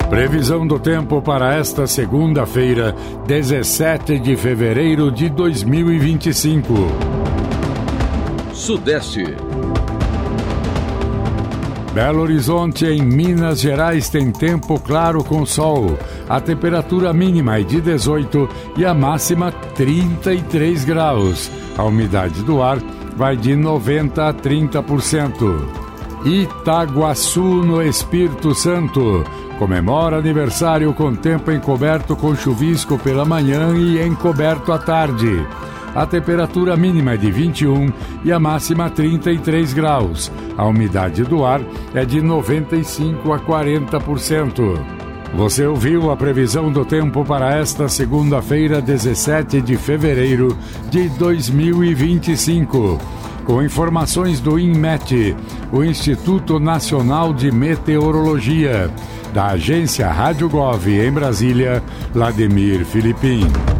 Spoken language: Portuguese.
Previsão do tempo para esta segunda-feira, 17 de fevereiro de 2025. Sudeste. Belo Horizonte, em Minas Gerais, tem tempo claro com sol. A temperatura mínima é de 18 e a máxima 33 graus. A umidade do ar vai de 90% a 30%. Itaguaçu, no Espírito Santo, comemora aniversário com tempo encoberto com chuvisco pela manhã e encoberto à tarde. A temperatura mínima é de 21 e a máxima 33 graus. A umidade do ar é de 95% a 40%. Você ouviu a previsão do tempo para esta segunda-feira, 17 de fevereiro de 2025. Com informações do INMET, o Instituto Nacional de Meteorologia, da agência Rádio Gov em Brasília, Vladimir Filipim.